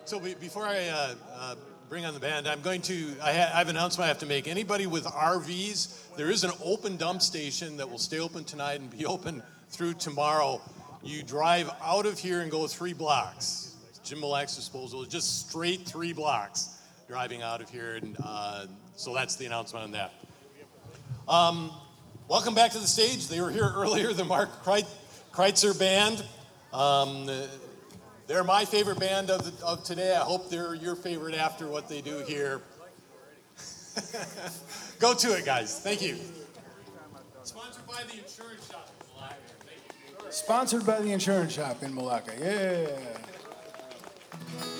Before I bring on the band, I have an announcement I have to make. Anybody with RVs, there is an open dump station that will stay open tonight and be open through tomorrow. You drive out of here and go 3 blocks. Jim Malak's disposal is just straight 3 blocks driving out of here. And so that's the announcement on that. Welcome back to the stage. They were here earlier, the Mark Kreitzer Band. They're my favorite band of today. I hope they're your favorite after what they do here. Go to it, guys. Thank you. Sponsored by the Insurance Shop in Malacca. Thank you. Sponsored by the Insurance Shop in Malacca. Yeah.